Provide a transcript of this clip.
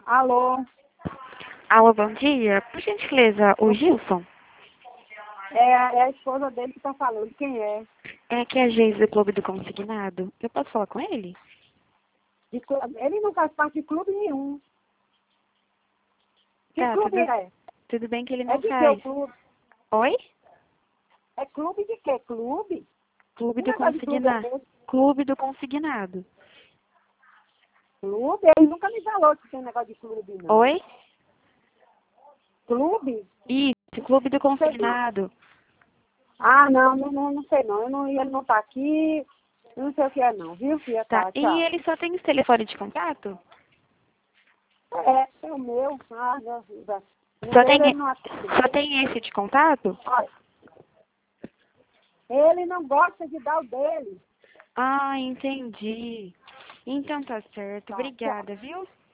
Alô? Alô, bom dia. Por gentileza, o Gilson? É a esposa dele que tá falando. Quem é? É que é a Geise do Clube do Consignado. Eu posso falar com ele? Ele não faz parte de clube nenhum. Que Tá, clube é? tudo bem que ele É não de que o faz. clube? Oi? É clube de quê? Clube? Clube Que do negócio de clube é Consignado. esse? Clube do Consignado. Clube? Ele nunca me falou que tem negócio de clube, não. Oi? Clube? Isso, Clube do Sei não. Consignado. Ah, não sei não. Ele não tá aqui. Eu não sei o que é não, viu, filha? Tá. Tá, E tchau. ele só tem esse telefone de contato? É o meu. O Só dele tem, ele não atende. só tem esse de contato? Olha, ele não gosta de dar o dele. Ah, entendi. Então tá certo. Tá, tchau. Obrigada, viu?